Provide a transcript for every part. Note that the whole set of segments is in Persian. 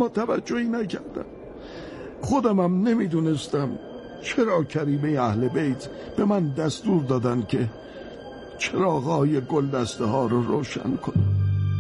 اما توجهی نکردم. خودمم نمیدونستم چرا کریمه اهل بیت به من دستور دادن که چراغ‌های گلدسته ها رو روشن کنم.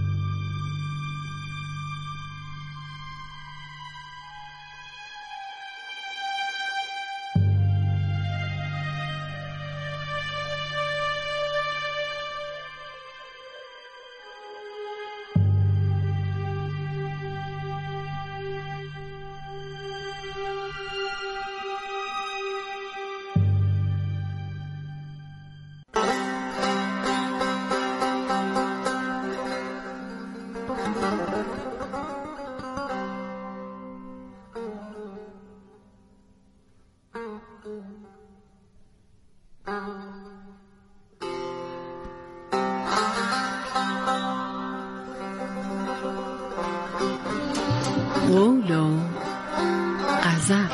قول و غزل.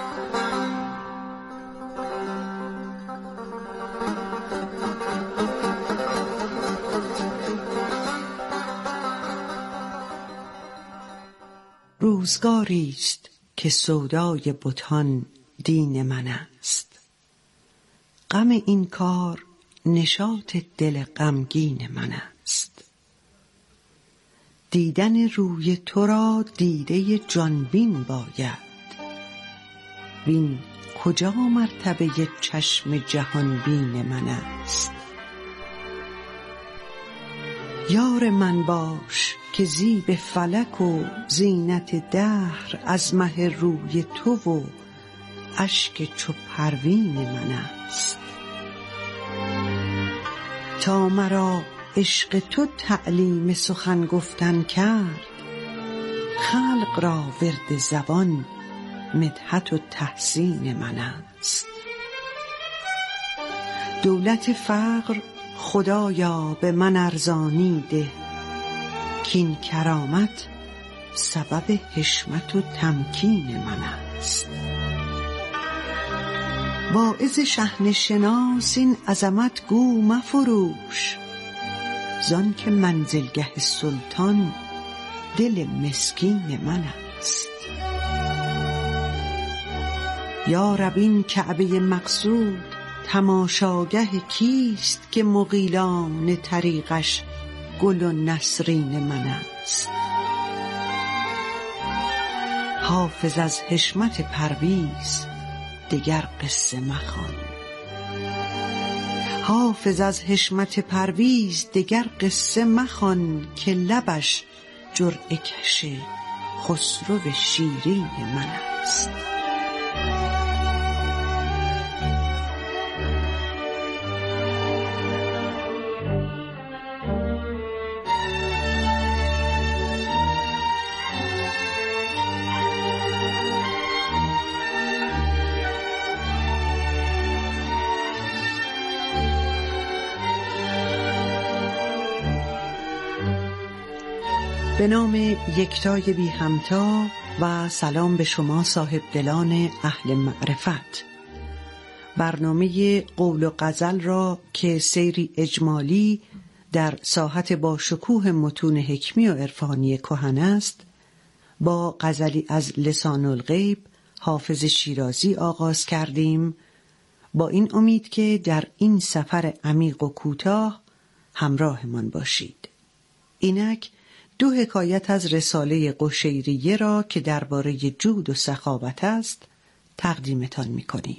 روزگاری است که سودای بتان دین من است. غم این کار نشاط دل غمگین من است. دیدن روی تو را دیده جانبین باید، وین کجا مرتبه چشم جهانبین من است. یار من باش که زیب فلک و زینت دهر از مه روی تو و اشک چو پروین من است. تا مرا عشق تو تعلیم سخن گفتن کرد، خلق را ورد زبان مدحت و تحسین من است. دولت فقر خدایا به من ارزانی ده، کین کرامت سبب حشمت و تمکین من است. واعظ شحنه شناس این عظمت گو مفروش، زان که منزلگه سلطان دل مسکین من است. یا رب این کعبه مقصود تماشاگه کیست که مغیلان طریقش گل و نسرین من است. حافظ از حشمت پرویز دگر قصه مخوان، حافظ از حشمت پرویز دگر قصه مخوان، که لبش جرعه کش خسرو شیرین من است. به نام یکتای بی همتا و سلام به شما صاحب دلان اهل معرفت. برنامه قول و غزل را که سیری اجمالی در ساحت با شکوه متون حکمی و عرفانی کهن است، با غزلی از لسان الغیب حافظ شیرازی آغاز کردیم، با این امید که در این سفر عمیق و کوتاه همراهمان باشید. اینک دو حکایت از رساله قشیریه را که درباره جود و سخاوت است تقدیمتان می‌کنیم.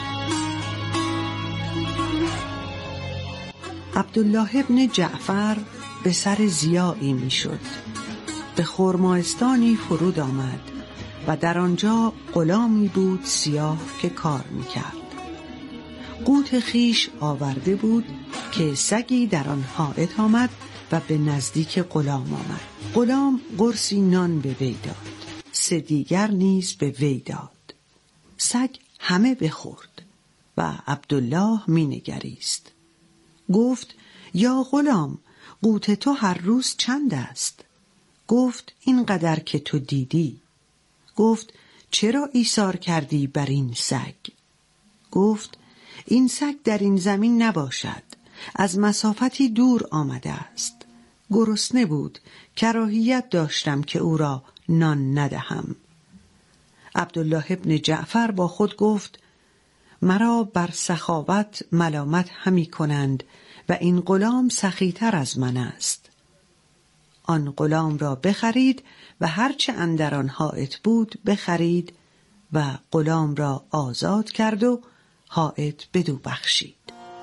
عبدالله ابن جعفر به سر ضیاعی میشد. به خرماستانی فرود آمد و در آنجا غلامی بود سیاه که کار میکرد. قوت خیش آورده بود که سگی در آن حائط آمد و به نزدیک غلام آمد. غلام قرصی نان به وی داد، 3 دیگر نیز به وی داد. سگ همه بخورد و عبدالله می نگریست. گفت یا غلام، قوت تو هر روز چند است؟ گفت اینقدر که تو دیدی. گفت چرا ایثار کردی بر این سگ؟ گفت این سگ در این زمین نباشد، از مسافتی دور آمده است. گرسنه بود، کراهیت داشتم که او را نان ندهم. عبدالله ابن جعفر با خود گفت مرا بر سخاوت ملامت همی کنند و این غلام سخی‌تر از من است. آن غلام را بخرید و هرچه اندر آن حائط بود بخرید و غلام را آزاد کرد و حائط بدو بخشید.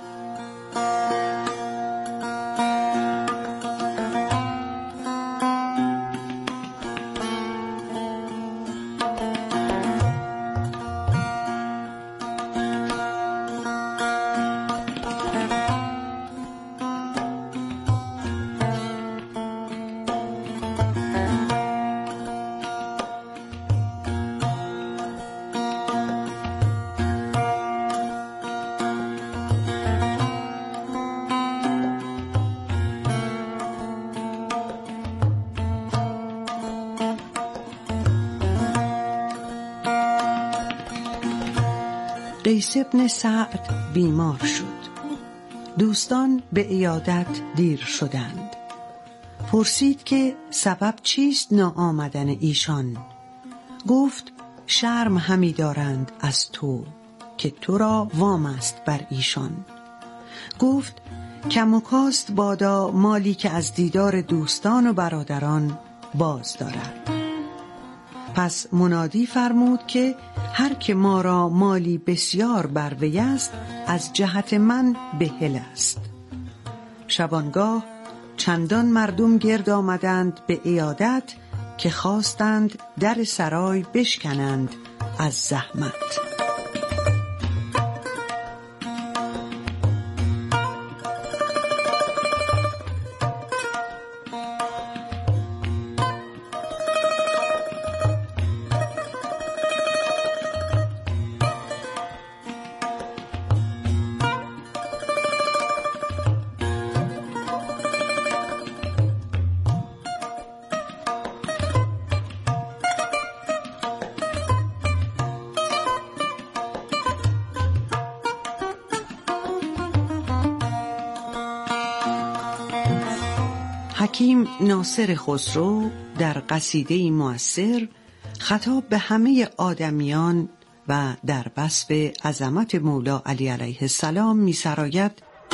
قیس ابن سعد بیمار شد. دوستان به عیادت دیر شدند. پرسید که سبب چیست ناآمدن ایشان؟ گفت شرم همی دارند از تو که تو را وام است بر ایشان. گفت کم و کاست بادا مالی که از دیدار دوستان و برادران باز دارد. پس منادی فرمود که هر که ما را مالی بسیار بر وی است از جهت من بهل است. شبانگاه چندان مردم گرد آمدند به عیادت که خواستند در سرای بشکنند از زحمت. حکیم ناصر خسرو در قصیده مؤثر خطاب به همه آدمیان و در وصف عظمت مولا علی علیه السلام می سراید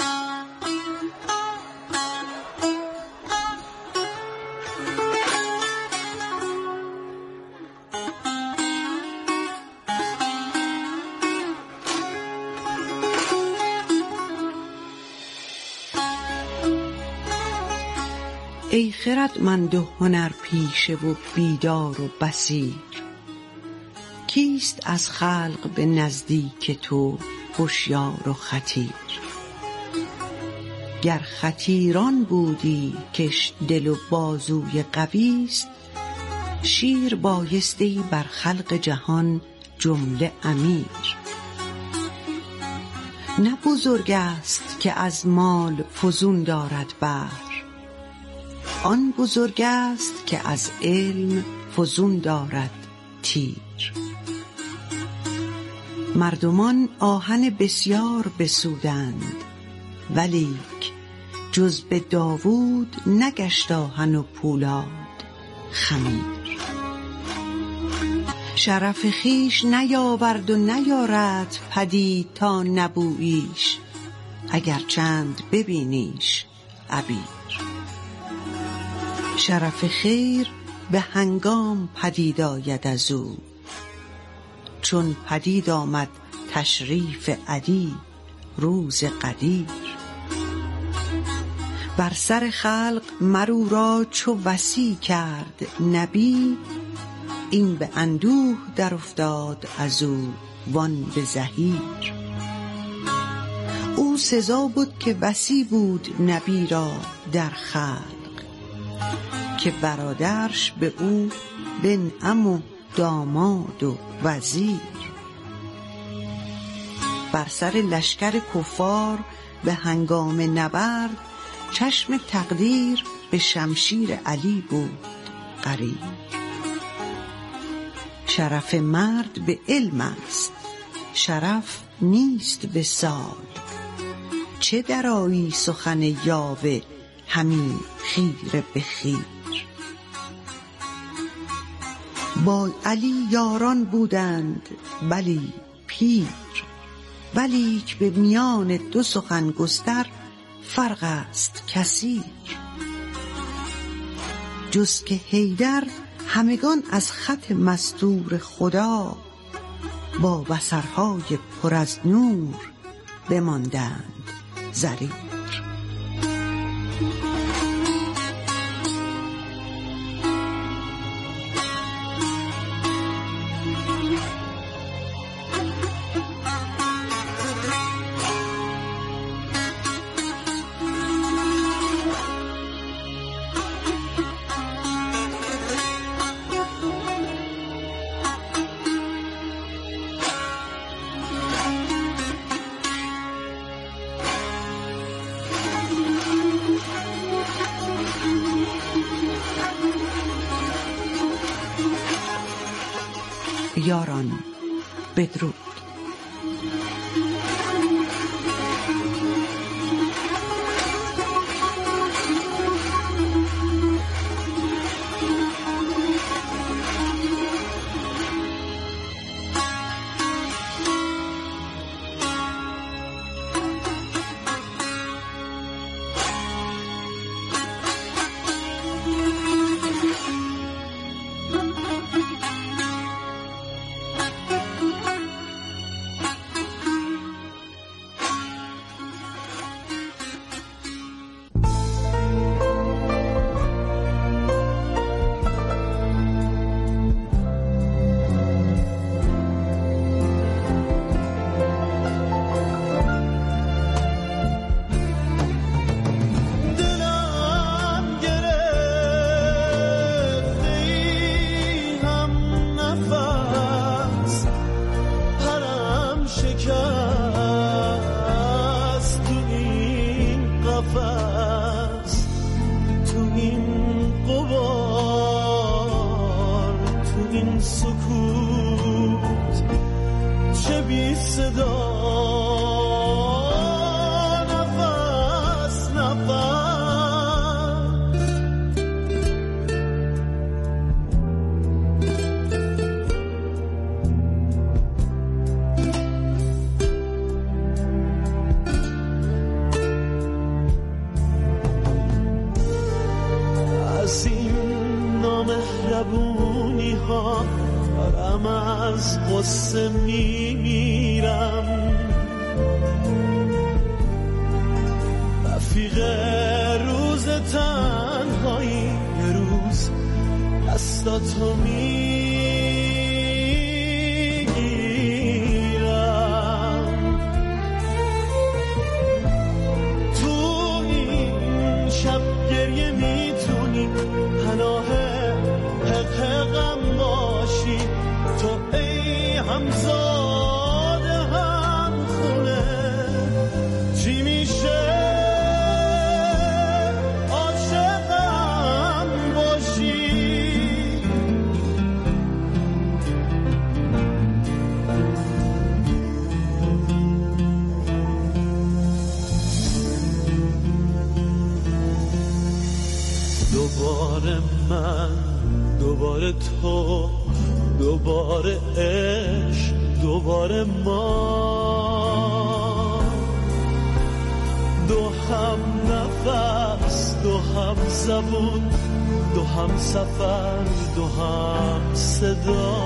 ای خردمند و هنر پیشه و بیدار و بصیر، کیست از خلق به نزدیک تو هوشیار و خطیر؟ گر خطیران بودی کش دل و بازوی قویست، شیر بایستی بر خلق جهان جمله امیر. نه بزرگ است که از مال فزون دارد بحر، آن بزرگ است که از علم فزون دارد تیر. مردمان آهن بسیار بسودند، ولیک جز به داوود نگشت آهن و پولاد خمیر. شرف خویش نیاورد و نیارد پدید تا نبوییش، اگر چند ببینیش عبیر. شرف خیر به هنگام پدید آید از او، چون پدید آمد تشریف علی روز قدیر. بر سر خلق مرو را چو وصی کرد نبی، این به اندوه در افتاد از او وان به زحیر. او سزا بود که وصی بود نبی را در خلق، که برادرش به او بن عم و داماد و وزیر. بر سر لشکر کفار به هنگام نبرد، چشم تقدیر به شمشیر علی بود قریر. شرف مرد به علم است، شرف نیست وصال، چه درایی سخن یاوه همین خیره به خیر. با علی یاران بودند بلی پیر، ولیک به میان دو سخن گستر فرق است کثیر. جز که حیدر همگان از خط مستور خدا، با بصرهای پر از نور بماندند زریر. یاران بدرود. از این نامهربونی ها دارم از قصه میمیرم. رفیق روز تنهایی یه روز دستاتو میگیرم. تو این شب گریه میتونی پناه حقم باشی. تو ای همزاده هم خونه چی میشه عاشقم باشی. دوباره من، دوباره تو، دوباره عشق، دوباره ما، دو هم نفس، دو هم زبون، دو هم سفر، دو هم صدا.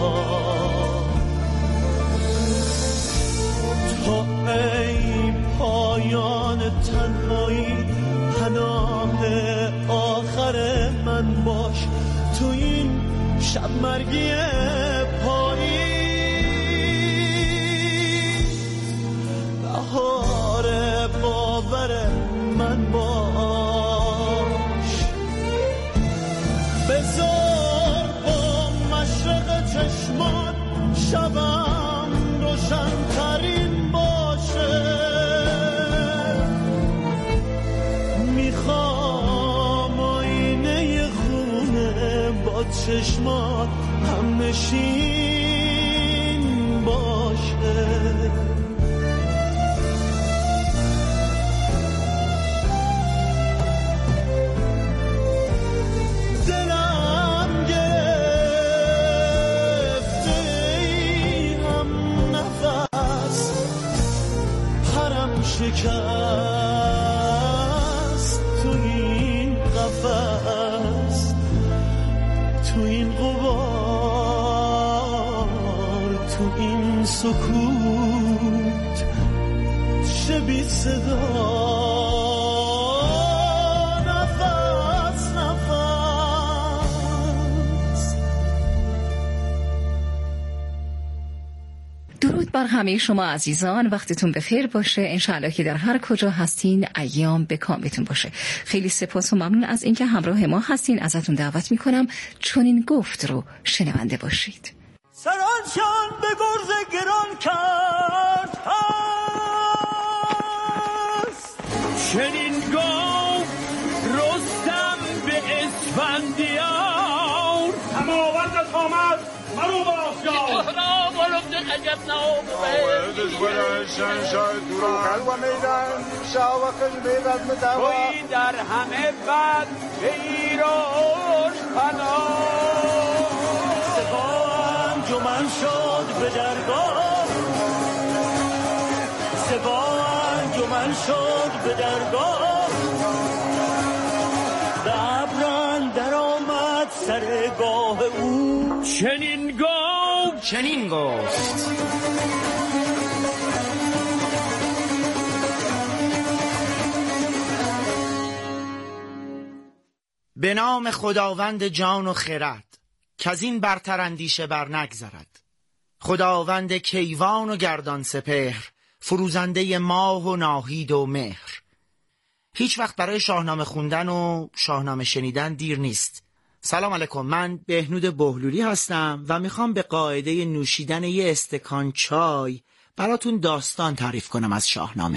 تو ای پایان تنهایی پناه آخر من باش. تو این شب مرگی پاییز بهار باور من باش. بذار با مشرق چشمان شبم روشن ترین باشه. میخوام آینه خونه با چشمات هم نشین باشه. دلم گرفت شکست تو این قفس، تو این غبار، تو این سکوت چه بی صدا. درود بر همه شما عزیزان، وقتتون بخیر باشه. انشاءالله که در هر کجا هستین ایام به کامتون باشه. خیلی سپاس و ممنون از اینکه همراه ما هستین. ازتون دعوت میکنم چون این گفت رو شنونده باشید. سرانشان به گرز گران کرد هست، چنین گفت رستم به اسفندیار. هماوردت آمد مرو بافیار، توی در همه بد به ایراش پناه. سپاه انجمن شد به درگاه، سپاه انجمن شد به درگاه. به ابر اندر آمد سرگاه او، چنین گفت چنین گفت. به نام خداوند جان و خرد، کز این برتر اندیشه بر نگذرد. خداوند کیوان و گردان سپهر، فروزنده ماه و ناهید و مهر. هیچ وقت برای شاهنامه خوندن و شاهنامه شنیدن دیر نیست. سلام علیکم، من بهنود بهلولی هستم و میخوام به قاعده نوشیدن یه استکان چای براتون داستان تعریف کنم از شاهنامه.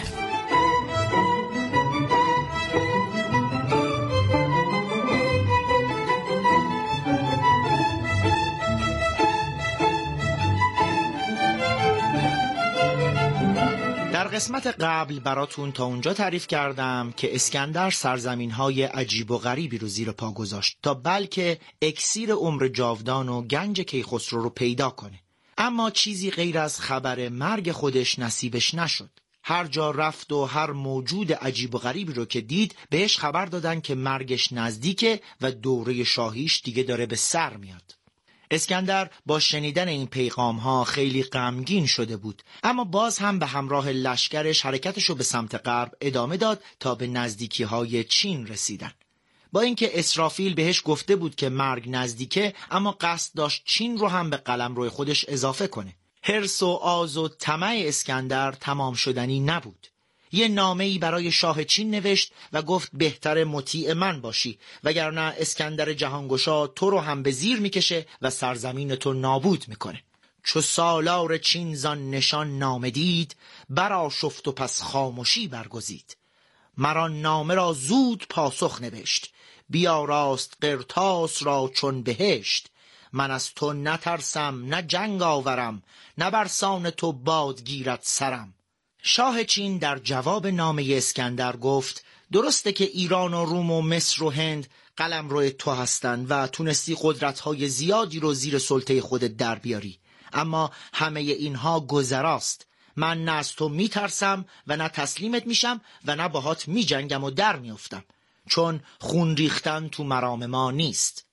در قسمت قبل براتون تا اونجا تعریف کردم که اسکندر سرزمین‌های عجیب و غریبی رو زیر پا گذاشت تا بلکه اکسیر عمر جاودان و گنج کیخسرو رو پیدا کنه. اما چیزی غیر از خبر مرگ خودش نصیبش نشد. هر جا رفت و هر موجود عجیب و غریبی رو که دید بهش خبر دادن که مرگش نزدیکه و دوره شاهیش دیگه داره به سر میاد. اسکندر با شنیدن این پیغام‌ها خیلی غمگین شده بود، اما باز هم به همراه لشکرش حرکتشو به سمت غرب ادامه داد تا به نزدیکی‌های چین رسیدن. با اینکه اسرافیل بهش گفته بود که مرگ نزدیکه، اما قصد داشت چین رو هم به قلمرو خودش اضافه کنه. حرص و آز و طمع اسکندر تمام شدنی نبود. یه نامه‌ای برای شاه چین نوشت و گفت بهتر مطیع من باشی، وگرنه اسکندر جهانگشا تو رو هم به زیر میکشه و سرزمین تو نابود میکنه. چو سالار چین زان نشان نامه دید، برآشفت و پس خاموشی برگزید. مرا نامه را زود پاسخ نوشت، بیاراست قرطاس را چون بهشت. من از تو نترسم نه جنگ آورم، نه برسان تو باد گیرد سرم. شاه چین در جواب نامه اسکندر گفت درسته که ایران و روم و مصر و هند قلمرو تو هستن و تونستی قدرت‌های زیادی رو زیر سلطه خودت در بیاری، اما همه اینها گذراست. من نه از تو میترسم و نه تسلیمت میشم و نه باهات میجنگم و در میافتم، چون خون ریختن تو مرام ما نیست.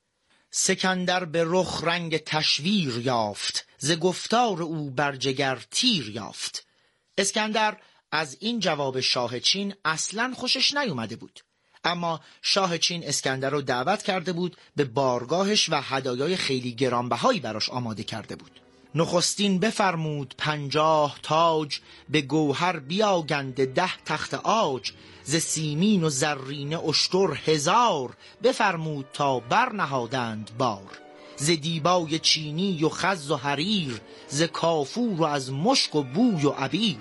سکندر به رخ رنگ تشویر یافت، ز گفتار او بر جگر تیر یافت. اسکندر از این جواب شاه چین اصلاً خوشش نیومده بود، اما شاه چین اسکندر رو دعوت کرده بود به بارگاهش و هدایای خیلی گرانبهایی براش آماده کرده بود. نخستین بفرمود 50 تاج، به گوهر بیاگنده 10 تخت عاج. ز سیمین و زرینه اشتر 1000، بفرمود تا برنهادند بار. ز دیبای چینی و خز و حریر، ز کافور و از مشک و بوی و عبیر.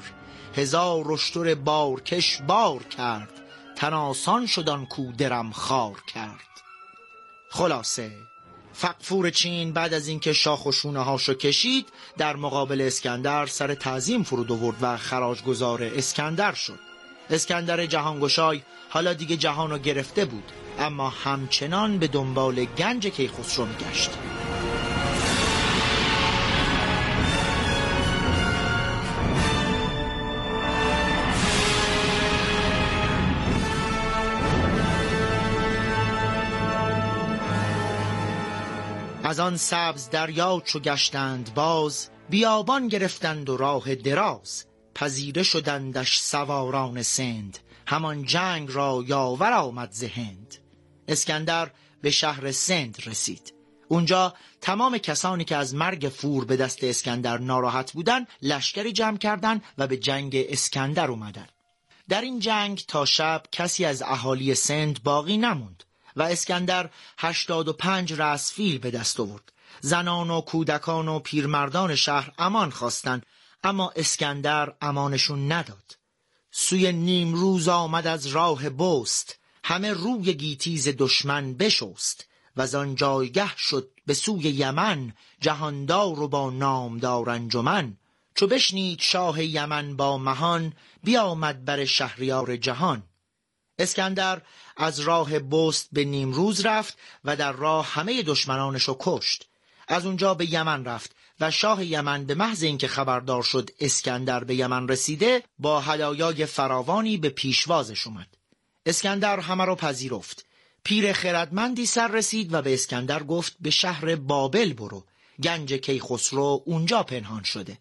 1000 اشتر بارکش بار کرد، تن آسان شد آن کو درم خوار کرد. خلاصه فغفور چین بعد از اینکه شاخ و شونه هاشو کشید، در مقابل اسکندر سر تعظیم فرود آورد و خراجگزار اسکندر شد. اسکندر جهانگشای حالا دیگه جهانو گرفته بود، اما همچنان به دنبال گنج کیخسرو میگشت. از آن سبز دریا چو گشتند باز، بیابان گرفتند و راه دراز. پذیره شدندش سواران سند، همان جنگ را یاور آمد ز هند. اسکندر به شهر سند رسید. اونجا تمام کسانی که از مرگ فور به دست اسکندر ناراحت بودن لشکری جمع کردند و به جنگ اسکندر اومدن. در این جنگ تا شب کسی از اهالی سند باقی نموند و اسکندر 85 رأسفیل به دست آورد. زنان و کودکان و پیرمردان شهر امان خواستند، اما اسکندر امانشون نداد. سوی نیمروز آمد از راه بست، همه روی گیتیز دشمن بشست. و از آن جایگه شد به سوی یمن، جهاندار و با نامدار انجمن. چو بشنید شاه یمن با مهان، بیامد بر شهریار جهان. اسکندر از راه بست به نیمروز رفت و در راه همه دشمنانشو کشت. از اونجا به یمن رفت و شاه یمن به محض اینکه خبردار شد اسکندر به یمن رسیده، با هدایای فراوانی به پیشوازش اومد. اسکندر همه رو پذیرفت. پیر خردمندی سر رسید و به اسکندر گفت به شهر بابل برو، گنج کیخسرو اونجا پنهان شده.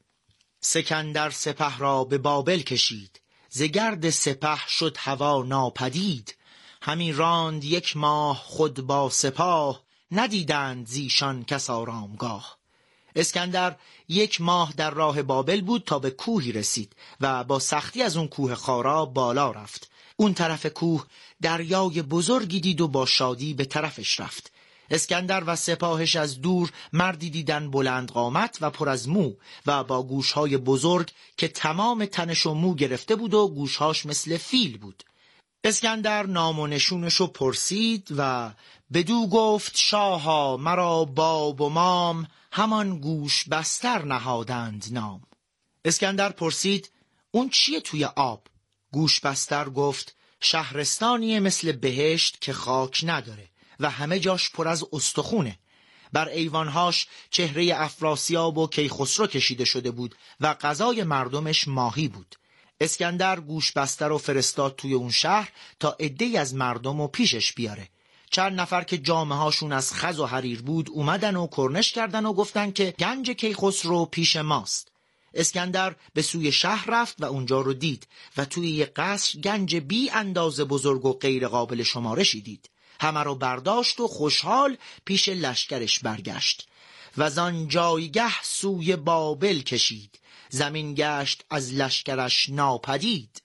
سکندر سپه را به بابل کشید، ز گرد سپه شد هوا ناپدید. همی راند 1 ماه خود با سپاه، ندیدند زیشان کس آرامگاه. اسکندر 1 ماه در راه بابل بود تا به کوهی رسید و با سختی از اون کوه خارا بالا رفت. اون طرف کوه دریای بزرگی دید و با شادی به طرفش رفت. اسکندر و سپاهش از دور مردی دیدن بلند قامت و پر از مو و با گوشهای بزرگ که تمام تنش و مو گرفته بود و گوشهاش مثل فیل بود. اسکندر نام و نشونشو پرسید و بدو گفت شاها مرا باب و مام، همان گوش بستر نهادند نام. اسکندر پرسید اون چیه توی آب؟ گوش بستر گفت شهرستانی مثل بهشت که خاک نداره و همه جاش پر از استخونه. بر ایوانهاش چهره افراسیاب و کیخسرو کشیده شده بود و غذای مردمش ماهی بود. اسکندر گوش بستر رو فرستاد توی اون شهر تا عده‌ای از مردم رو پیشش بیاره. چند نفر که جامه هاشون از خز و حریر بود اومدن و کرنش کردن و گفتن که گنج کیخسرو پیش ماست. اسکندر به سوی شهر رفت و اونجا رو دید و توی یک قصر گنج بی اندازه بزرگ و غیر قابل شمارشی دید. همه رو برداشت و خوشحال پیش لشکرش برگشت و از آن جایگه سوی بابل کشید، زمین گشت از لشکرش ناپدید.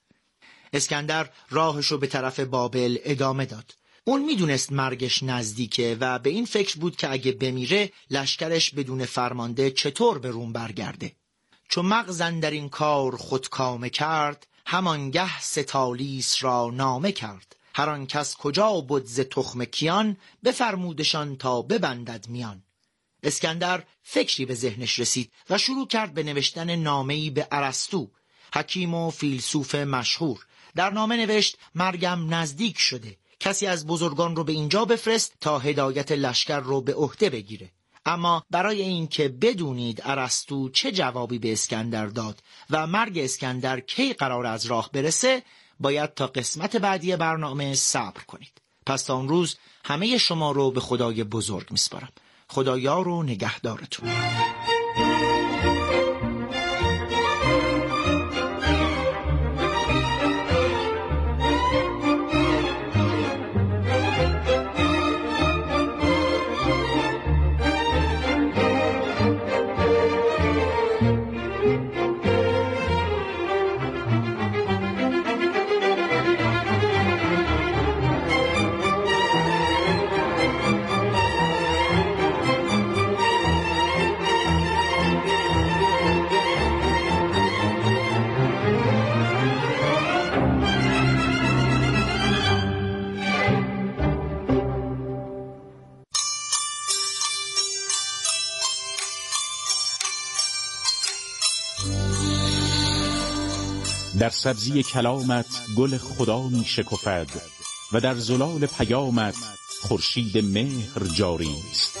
اسکندر راهشو به طرف بابل ادامه داد. اون میدونست مرگش نزدیکه و به این فکر بود که اگه بمیره لشکرش بدون فرمانده چطور به روم برگرده. چو مغز اندر این کار خود کامه کرد، همانگه ستالیس را نامه کرد. هر آن کس کجا بود ز تخم کیان، بفرمودشان تا ببندد میان. اسکندر فکری به ذهنش رسید و شروع کرد به نوشتن نامه‌ای به ارسطو، حکیم و فیلسوف مشهور. در نامه نوشت مرگم نزدیک شده، کسی از بزرگان رو به اینجا بفرست تا هدایت لشکر رو به عهده بگیره. اما برای این که بدونید ارسطو چه جوابی به اسکندر داد و مرگ اسکندر کی قرار از راه برسه، باید تا قسمت بعدی برنامه صبر کنید. پس تا اون روز همه شما رو به خدای بزرگ میسپارم. خدایار و نگهدارتون. در سبزی کلامت گل خدا می شکفد و در زلال پیامت خورشید مهر جاری است.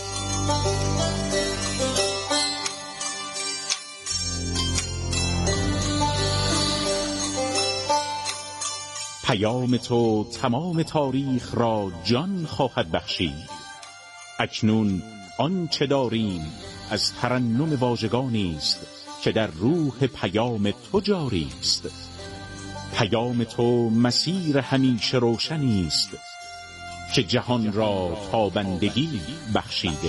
پیام تو تمام تاریخ را جان خواهد بخشید. اکنون آن چه داریم از ترنم واژگانی است که در روح پیام تو جاری است. پیام تو مسیر همیشه روشنی است که جهان را تابندگی بخشیده.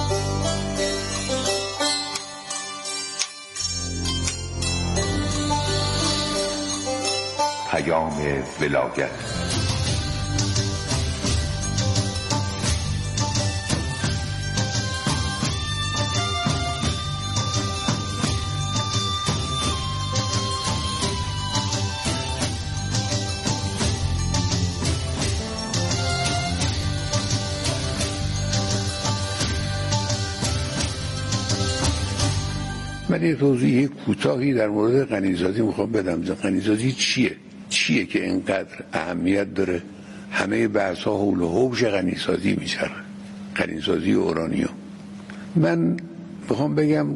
پیام ولایت. من یه توضیح کوتاهی در مورد غنیزادی میخوام بدم. غنیزادی چیه که اینقدر اهمیت داره؟ همه بحث ها حول و حوش غنیزادی میچرخه، غنیزادی اورانیوم. من میخوام بگم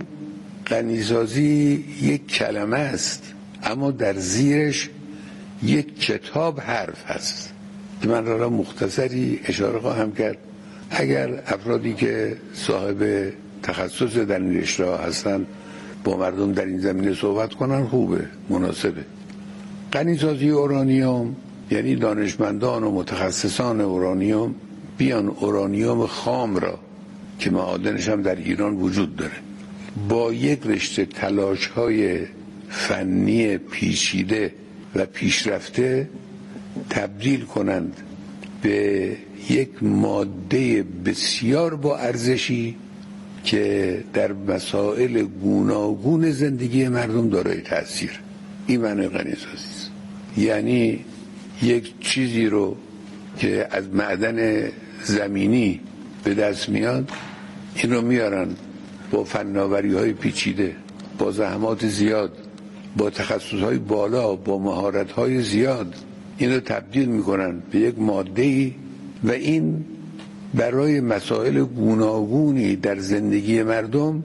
غنیزادی یک کلمه است، اما در زیرش یک کتاب حرف هست که من را مختصری اشاره خواهم کرد. اگر افرادی که صاحب تخصص در این رشته هستن با مردم در این زمینه صحبت کنن، خوبه، مناسبه. غنیسازی اورانیوم یعنی دانشمندان و متخصصان اورانیوم بیان اورانیوم خام را که معادنش هم در ایران وجود داره با یک رشته تلاش‌های فنی پیچیده و پیشرفته تبدیل کنند به یک ماده بسیار با ارزشی که در مسائل گوناگون زندگی مردم دارای تأثیر. این معنی غنیسازی است. یعنی یک چیزی رو که از معدن زمینی به دست میاد، این رو میارن با فناوری‌های پیچیده، با زحمات زیاد، با تخصص‌های بالا، با مهارت‌های زیاد، این رو تبدیل میکنن به یک ماده‌ای و این برای مسائل گوناگونی در زندگی مردم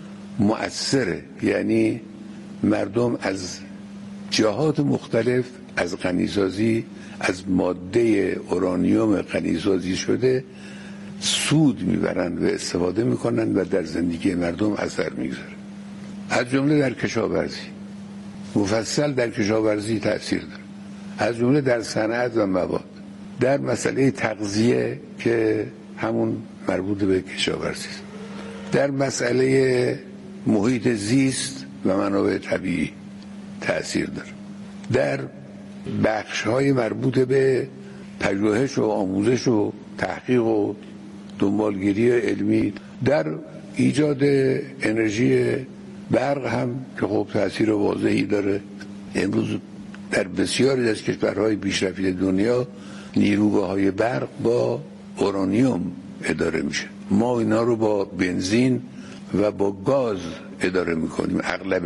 مؤثره. یعنی مردم از جهات مختلف از غنیسازی، از ماده اورانیوم غنیسازی شده سود میبرند و استفاده میکنند و در زندگی مردم اثر میگذاره. از جمله در کشاورزی، مفصل در کشاورزی تأثیر داره، از جمله در صنعت و مواد، در مسئله تغذیه که همون مربوط به کشاورزی است، در مسئله محیط زیست و منابع طبیعی تأثیر داره، در بخش‌های مربوط به پژوهش و آموزش و تحقیق و دنبالگیری علمی، در ایجاد انرژی برق هم که خب تأثیر واضحی داره. امروز در بسیاری از کشورهای پیشرفته دنیا نیروگاه‌های برق با اورانیوم اداره میشه. ما اینا رو با بنزین و با گاز اداره میکنیم،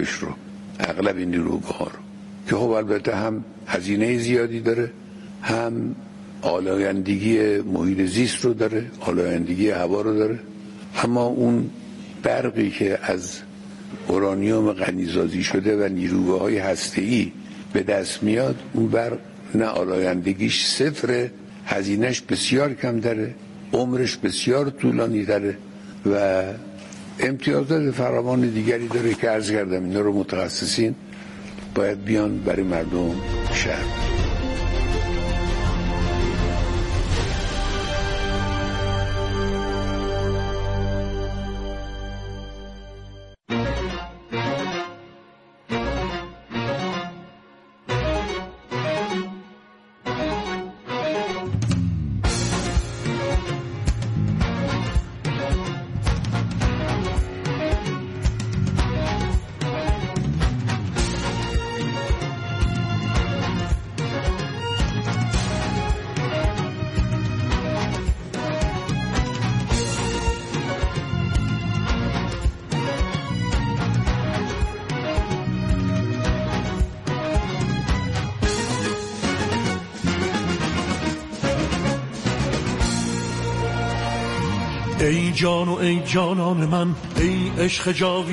اغلب این نیروگاه‌ها رو که خب البته هم هزینه زیادی داره، هم آلایندگی محیط زیست رو داره، آلایندگی هوا رو داره. اما اون برقی که از اورانیوم غنیسازی شده و نیروگاه‌های هسته‌ای به دست میاد، اون برق نه آلایندگیش صفره، هزینهش بسیار کم داره، عمرش بسیار طولانی داره و امتیازات فراوان دیگری داره که عرض کردم اینا رو متخصصین باید بیان برای مردم شرح. ای جان و ای جانان من، ای عشق جاوی